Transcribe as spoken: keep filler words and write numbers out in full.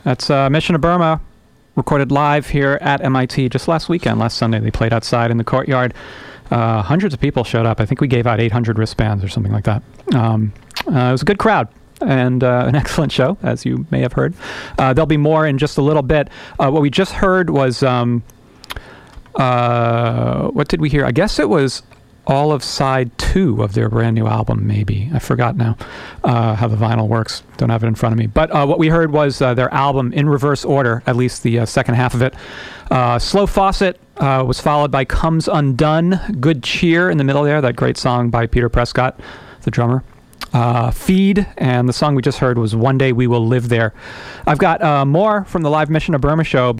That's uh, Mission of Burma, recorded live here at M I T just last weekend, last Sunday. They played outside in the courtyard. Uh, hundreds of people showed up. I think we gave out eight hundred wristbands or something like that. Um, uh, it was a good crowd and uh, an excellent show, as you may have heard. Uh, there'll be more in just a little bit. Uh, what we just heard was, um, uh, what did we hear? I guess it was all of side two of their brand new album, maybe. I forgot now uh, how the vinyl works. Don't have it in front of me. But uh, what we heard was uh, their album in reverse order, at least the uh, second half of it. Uh, Slow Faucet uh, was followed by Comes Undone, Good Cheer in the middle there, that great song by Peter Prescott, the drummer. Uh, Feed, and the song we just heard was One Day We Will Live There. I've got uh, more from the live Mission of Burma show,